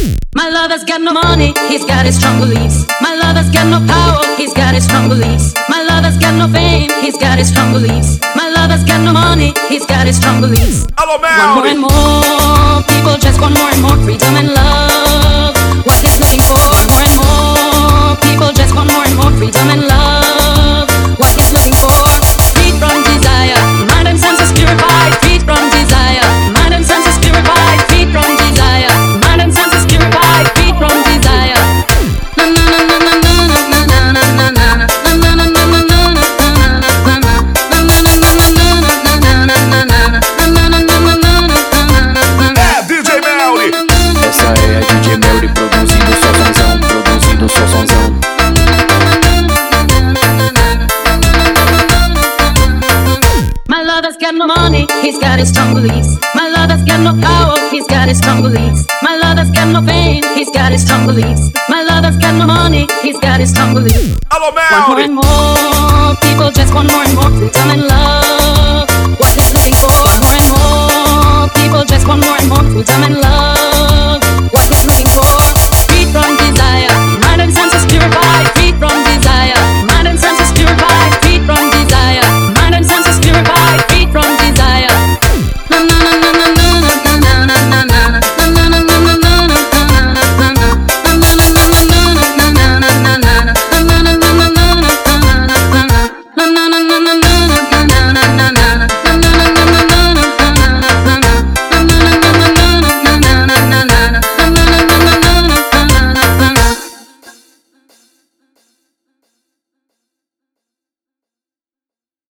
My lover's got no money, he's got his strong beliefs. My lover's got no power, he's got his strong beliefs. My lover's got no fame, he's got his strong beliefs. My lover's got no money, he's got his strong beliefs. Alô, Want Mel! more and more, people just want more and more freedom and love. What he's looking for, want more and more, people just want more and more freedom and love. What he's looking for, freed from desire, mind and senses purified, freed from desire, mind and senses purified, freed from desire, mind and senses purified, freed from desire. Na na na na na na na na na na É DJ Melly! Essa é a DJ Melly produzindo só sonzão, produzindo só sonzão. My lover's got no money, he's got his strong beliefs. My lover's got no power, he's got his strong beliefs. My lover's got no fame, he's got his strong beliefs. My lover's got no money, he's got his strong beliefs. Alô, Want more Melly! and more, people just want more and more freedom and love. What he's looking for, want more and more, people just want more